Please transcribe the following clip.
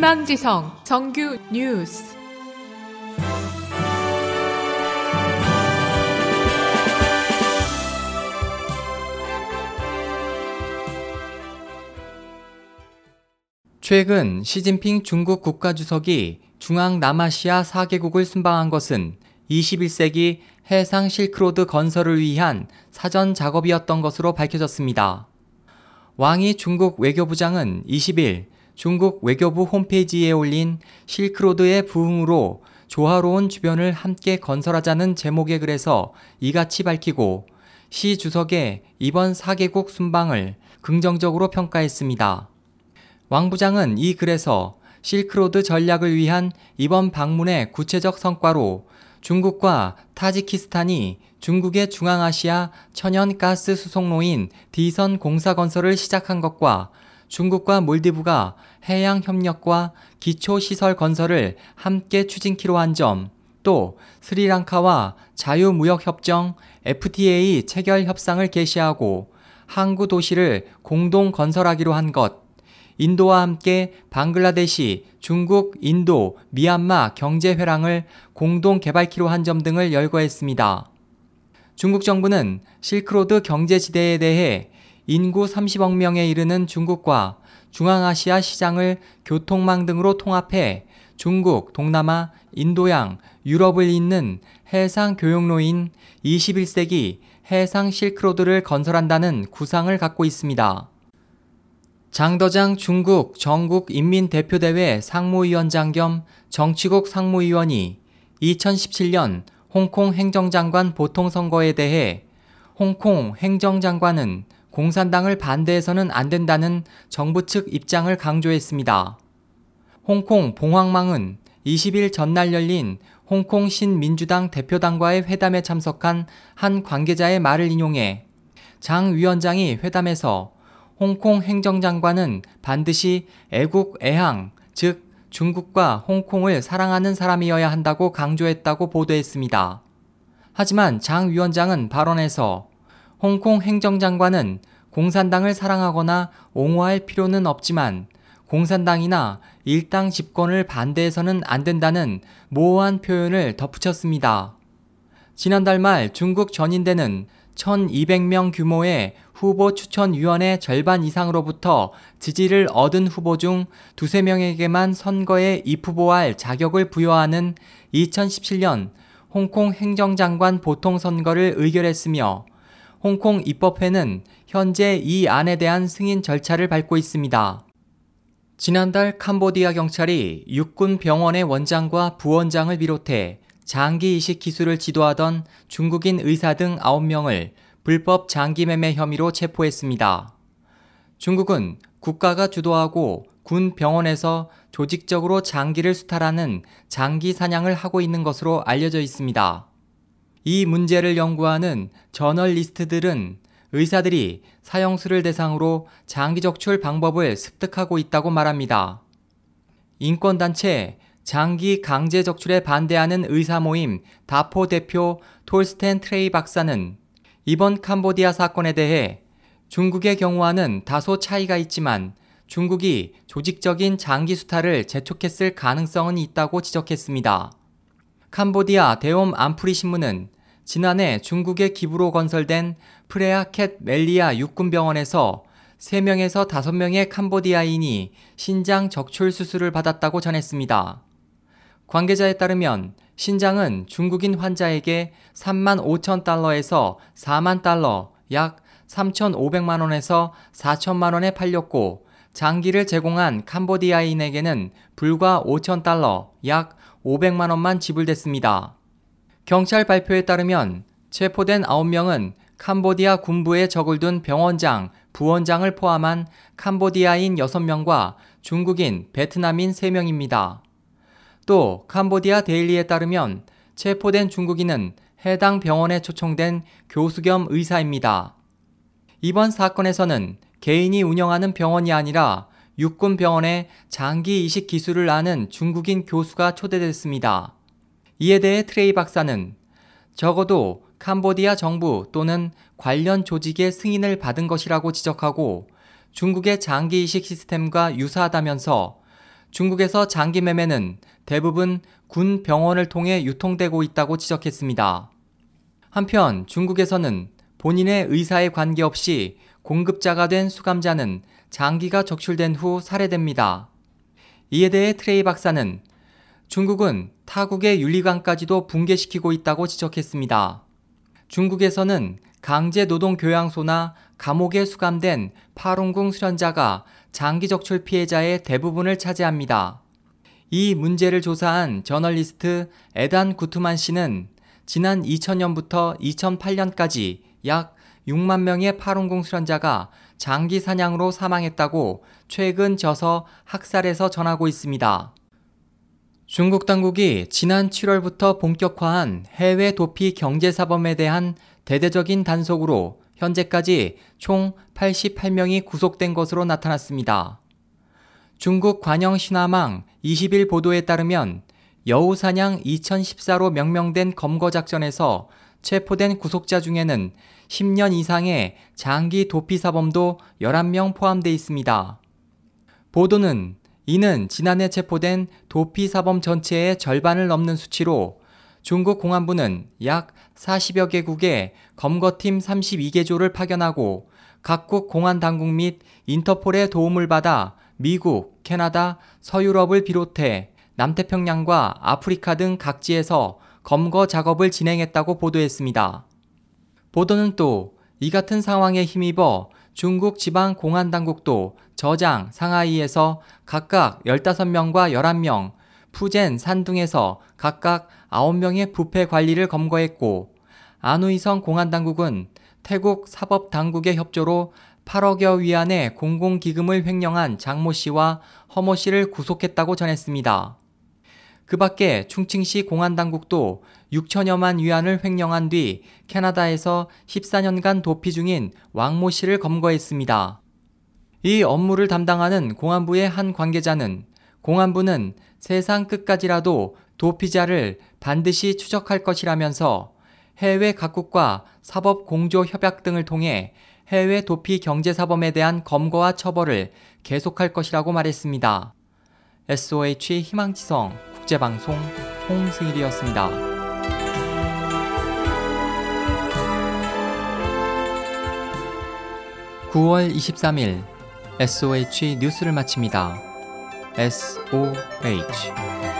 희망지성 정규 뉴스. 최근 시진핑 중국 국가주석이 중앙남아시아 4개국을 순방한 것은 21세기 해상 실크로드 건설을 위한 사전 작업이었던 것으로 밝혀졌습니다. 왕이 중국 외교부장은 20일 중국 외교부 홈페이지에 올린 실크로드의 부흥으로 조화로운 주변을 함께 건설하자는 제목의 글에서 이같이 밝히고 시 주석의 이번 4개국 순방을 긍정적으로 평가했습니다. 왕 부장은 이 글에서 실크로드 전략을 위한 이번 방문의 구체적 성과로 중국과 타지키스탄이 중국의 중앙아시아 천연가스 수송로인 D선 공사 건설을 시작한 것과 중국과 몰디브가 해양 협력과 기초시설 건설을 함께 추진키로 한 점, 또 스리랑카와 자유무역협정 FTA 체결 협상을 개시하고 항구 도시를 공동 건설하기로 한 것, 인도와 함께 방글라데시, 중국, 인도, 미얀마 경제회랑을 공동 개발키로 한 점 등을 열거했습니다. 중국 정부는 실크로드 경제지대에 대해 인구 30억 명에 이르는 중국과 중앙아시아 시장을 교통망 등으로 통합해 중국, 동남아, 인도양, 유럽을 잇는 해상 교역로인 21세기 해상 실크로드를 건설한다는 구상을 갖고 있습니다. 장더장 중국 전국인민대표대회 상무위원장 겸 정치국 상무위원이 2017년 홍콩 행정장관 보통선거에 대해 홍콩 행정장관은 공산당을 반대해서는 안 된다는 정부 측 입장을 강조했습니다. 홍콩 봉황망은 20일 전날 열린 홍콩 신민주당 대표단과의 회담에 참석한 한 관계자의 말을 인용해 장 위원장이 회담에서 홍콩 행정장관은 반드시 애국애항, 즉 중국과 홍콩을 사랑하는 사람이어야 한다고 강조했다고 보도했습니다. 하지만 장 위원장은 발언에서 홍콩 행정장관은 공산당을 사랑하거나 옹호할 필요는 없지만 공산당이나 일당 집권을 반대해서는 안 된다는 모호한 표현을 덧붙였습니다. 지난달 말 중국 전인대는 1200명 규모의 후보 추천위원회 절반 이상으로부터 지지를 얻은 후보 중 두세 명에게만 선거에 입후보할 자격을 부여하는 2017년 홍콩 행정장관 보통선거를 의결했으며 홍콩 입법회는 현재 이 안에 대한 승인 절차를 밟고 있습니다. 지난달 캄보디아 경찰이 육군 병원의 원장과 부원장을 비롯해 장기 이식 기술을 지도하던 중국인 의사 등 9명을 불법 장기 매매 혐의로 체포했습니다. 중국은 국가가 주도하고 군 병원에서 조직적으로 장기를 수탈하는 장기 사냥을 하고 있는 것으로 알려져 있습니다. 이 문제를 연구하는 저널리스트들은 의사들이 사형수를 대상으로 장기 적출 방법을 습득하고 있다고 말합니다. 인권단체 장기 강제 적출에 반대하는 의사 모임 다포 대표 톨스텐 트레이 박사는 이번 캄보디아 사건에 대해 중국의 경우와는 다소 차이가 있지만 중국이 조직적인 장기 수탈을 재촉했을 가능성은 있다고 지적했습니다. 캄보디아 대옴 암프리 신문은 지난해 중국의 기부로 건설된 프레아켓 멜리아 육군병원에서 3명에서 5명의 캄보디아인이 신장 적출 수술을 받았다고 전했습니다. 관계자에 따르면 신장은 중국인 환자에게 3만 5천 달러에서 4만 달러, 약 3,500만 원에서 4천만 원에 팔렸고 장기를 제공한 캄보디아인에게는 불과 5천 달러, 약 500만 원만 지불됐습니다. 경찰 발표에 따르면 체포된 9명은 캄보디아 군부에 적을 둔 병원장, 부원장을 포함한 캄보디아인 6명과 중국인, 베트남인 3명입니다. 또 캄보디아 데일리에 따르면 체포된 중국인은 해당 병원에 초청된 교수 겸 의사입니다. 이번 사건에서는 개인이 운영하는 병원이 아니라 육군 병원에 장기 이식 기술을 아는 중국인 교수가 초대됐습니다. 이에 대해 트레이 박사는 적어도 캄보디아 정부 또는 관련 조직의 승인을 받은 것이라고 지적하고 중국의 장기 이식 시스템과 유사하다면서 중국에서 장기 매매는 대부분 군 병원을 통해 유통되고 있다고 지적했습니다. 한편 중국에서는 본인의 의사에 관계없이 공급자가 된 수감자는 장기가 적출된 후 살해됩니다. 이에 대해 트레이 박사는 중국은 타국의 윤리관까지도 붕괴시키고 있다고 지적했습니다. 중국에서는 강제노동교양소나 감옥에 수감된 파룬궁 수련자가 장기 적출 피해자의 대부분을 차지합니다. 이 문제를 조사한 저널리스트 에단 구트만 씨는 지난 2000년부터 2008년까지 약 6만 명의 파룬궁 수련자가 장기 사냥으로 사망했다고 최근 저서 학살에서 전하고 있습니다. 중국 당국이 지난 7월부터 본격화한 해외 도피 경제사범에 대한 대대적인 단속으로 현재까지 총 88명이 구속된 것으로 나타났습니다. 중국 관영 신화망 20일 보도에 따르면 여우사냥 2014로 명명된 검거작전에서 체포된 구속자 중에는 10년 이상의 장기 도피사범도 11명 포함돼 있습니다. 보도는 이는 지난해 체포된 도피사범 전체의 절반을 넘는 수치로 중국 공안부는 약 40여 개국에 검거팀 32개조를 파견하고 각국 공안당국 및 인터폴의 도움을 받아 미국, 캐나다, 서유럽을 비롯해 남태평양과 아프리카 등 각지에서 검거 작업을 진행했다고 보도했습니다. 보도는 또 이 같은 상황에 힘입어 중국 지방 공안당국도 저장, 상하이에서 각각 15명과 11명, 푸젠, 산둥에서 각각 9명의 부패 관리를 검거했고 안후이성 공안당국은 태국 사법당국의 협조로 8억여 위안의 공공기금을 횡령한 장모 씨와 허모 씨를 구속했다고 전했습니다. 그 밖에 충칭시 공안당국도 6천여만 위안을 횡령한 뒤 캐나다에서 14년간 도피 중인 왕모 씨를 검거했습니다. 이 업무를 담당하는 공안부의 한 관계자는 공안부는 세상 끝까지라도 도피자를 반드시 추적할 것이라면서 해외 각국과 사법 공조 협약 등을 통해 해외 도피 경제사범에 대한 검거와 처벌을 계속할 것이라고 말했습니다. SOH 희망지성 국제방송 홍승일이었습니다. 9월 23일 SOH 뉴스를 마칩니다. SOH